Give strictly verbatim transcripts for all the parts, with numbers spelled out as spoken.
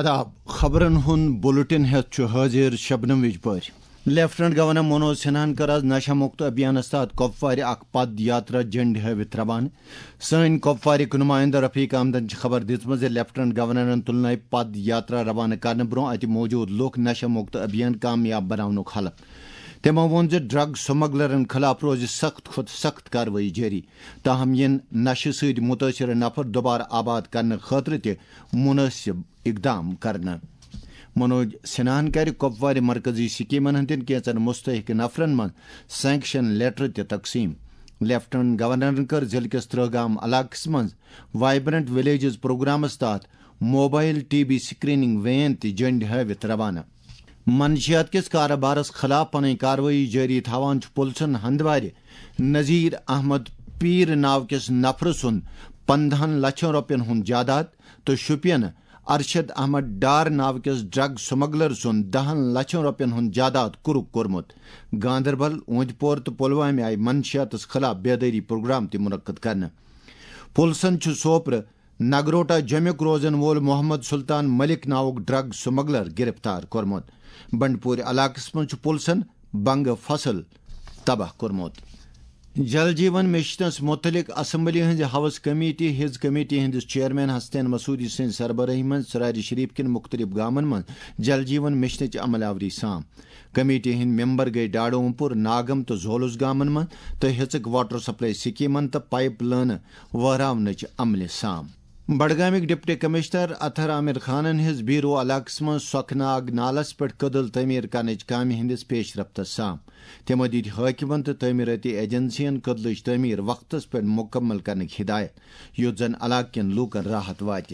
آداب خبرن ہند بلٹن ہیت حاضر شبنم وجپور لیفٹنٹ گورنر منوج سنہن کر آز نشہ مکت ابھیانس تحت کپوار اخ پد یاترا جنڈ ہاوت روانہ سن کپوارک نمائندہ رفیق احمدن خبر دژمژ زِ لیفٹنٹ گورنرن تلنائے پد یاترا روانہ کرنے برو ات موجود لوک نشہ مکت ابھیان کامیاب بناونک حلق تمو وون ز ڈرگ سمگلرن خلاف روز سخت کھت سخت کاروٲیی جاری تاہم ین نشہ ست متاثر نفر دوبارہ آباد کرنے خاطر تہ مناسب اقدام کرنا منوج سنہن کر کپوار مرکزی سکیمن ہندین کینچن مستحق نفرن من سینکشن لیٹر تہ تقسیم لیفٹنٹ گورنرن کر ضلع کس ترہگام علاقس من وائبرنٹ ولیجز پروگرامس تحت mobile T B screening van تہ جنڈ ہاوت روانہ منشیات کس کاربارس خلاف پن کاروٲیی جاری تھوان پلسن ہندوار نذیر احمد پیر ناو کس نفر سن پندہن لچھن روپین ہند جائیداد تو شپین ارشد احمد ڈار ناو کس ڈرگ سمگلر سن دہن لچھن روپین ہند جائیداد کورک کورمت گاندربل اوند پور تو پلوامہ آئی منشیاتس خلاف بیداری پروگرام تہ منعقد کرنے پلسن سوپر نگروٹا جمیک روزن وول محمد سلطان ملک ناوک ڈرگ سمگلر گرفتار کورمت بنڈپور علاقس من پلسن بنگ فصل تباہ کورمت جل جیون مشنس متعلق اسمبلی ہند ہاؤس کمیٹی ہز کمیٹی ہندس چیئرمین حسنین مسعودی سند سربراہی من سراری شریف کن مختلف گامن من جل جیون مشنچ عمل آوری سام کمیٹی ہند ممبر گئی ڈاڑوم پور ناگم تو زولس گامن من تو ہیچک واٹر سپلائی سکیمن تو پائپ لائن وہراونچ عمل سام بڈگامک ڈپٹی کمشنر اطہر عامر خانن ہز بیرو علاقس من سوکھناگ نالس پہ کدل تعمیر کرنچ کامہ ہندس پیش رفتس سام تمو دت حاکمن تو تعمیراتی ایجنسین کدلچ تعمیر وقتس پہ مکمل کرنک ہدایت یوت زن علاقہ کن لوکن راحت واتہ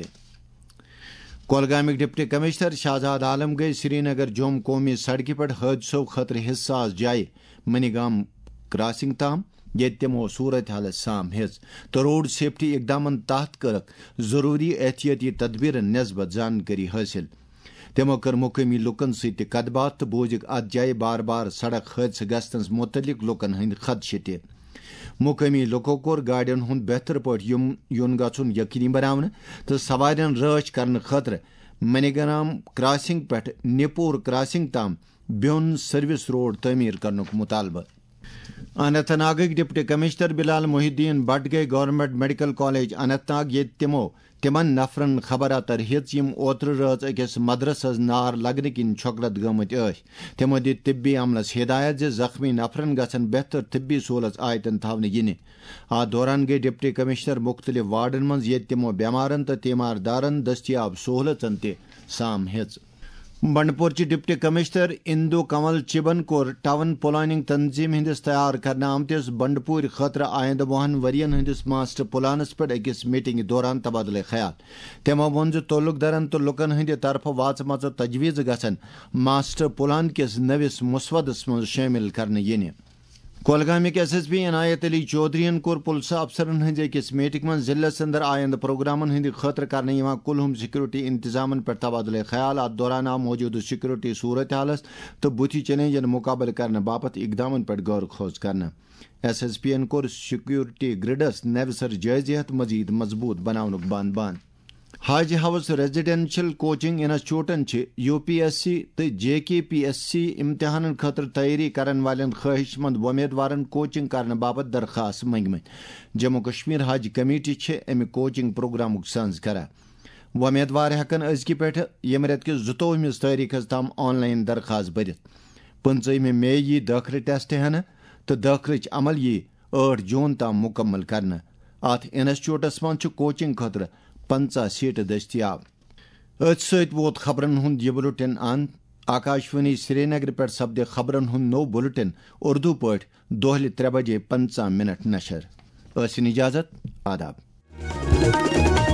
کولگامک ڈپٹی کمشنر شہزاد عالم گئی سری نگر جوم قومی سڑکہ پہ حادثو خطر حساس جائے منی گام کراسنگ تام یت تمو صورت حال سام ہز تو روڈ سیفٹی اقدامن تحت کرک ضروری احتیاطی تدبیرن نسبت زانکاری حاصل تمو کر مقامی لکن ست کت بات تو بوزک ات جائے بار بار سڑک حادثہ گھنس متعلق لکن ہند خدشہ تہ مقامی لکو کور گاڑین ہند بہتر پہ یون گھن یقینی بناونہ تو سوارین رٲچھ کرنے خاطر منی گرام کراسنگ پہ نپور کراسنگ تام بیون سروس روڈ تعمیر کرنک مطالبہ اننت ناگک deputy commissioner Bilal Mohiuddin Bhat گئی government medical college Anantnag یت تمو تمن نفرن خبر اتر ہچ یم اوتر رٲژ أکس مدرسس نار لگنہ کن چھۄکرت گٔمٕتۍ ٲسۍ تمو دِتۍ طبی عملس ہدایت زِ زخمی نفرن گژھن بہتر طبی سہولت آیتن تھاونہٕ ینہِ اتھ دوران گئی ڈپٹی کمشنر مختلف وارڈن منٛز ییٚتہِ تمو بیمارن تہٕ تیماردارن دستیاب سہولژن تہِ سام ہیژ بنڈپور چہ ڈپٹی کمشنر اندو کنول چبن کور ٹاؤن پلاننگ تنظیم ہندس تیار کرنے آمتس بنڈپور خاطر آئندہ وہن ورین ہندس ماسٹر پلانس پہ اکس میٹنگ دوران تبادلہ خیال تمو وون ز تعلق درن تو لکن ہند طرف واژمژ تجویز گژھن ماسٹر پلان کس نوس مسودس من شامل کرنے ینہ کولگامک ایس ایس پی عنایت علی چودھرین کور پلسہ افسرن ہند اکس میٹنگ من ضلع اندر آئندہ پروگرامن ہند خاطر کرنے کلہم سیکورٹی انتظامن پہ تبادلہ خیال ات دوران آو موجود سیکورٹی صورت حالس تو بتھی چیلنجن مقابل کرنے باپت اقدامن پہ غور خوض کرنا ایس ایس پی این کور سیکورٹی گرڈس نوسر جائزہ ہت مزید مضبوط بناونک بان بان حاج ہاؤس ریزیڈینشل کوچنگ انسٹیٹیوٹن یو پی ایس سی تو جے کے پی ایس سی امتحان خاطر تیاری کرن والن خواہش مند ومیدوارن کوچنگ کرنے باپت درخواست منگمت جموں کشمیر حج کمیٹی امہ کوچنگ پروگرامک سنز کران ومیدوار ہیکن ازکہ پہ یم رت کس زٕتووُہمس تاریخس تام آن لائن درخواست برت پنچم مے یہ داخلہ ٹیسٹ ہینہ تو داخلچ عمل یہ ٲٹھ جون تام مکمل کرنا ات انسٹیٹیوٹس من کوچنگ خاطر پنچہ سیٹ دستیاب ات ست ووت خبرن ہند یہ بلٹن اند آکاشوانی سری نگر پہ سپدِ خبرن ہند نو بلٹن اردو پٲٹھۍ دۄہلہِ ترٛےٚ بجے پنژہ منٹ نشر ٲسِن اجازت آداب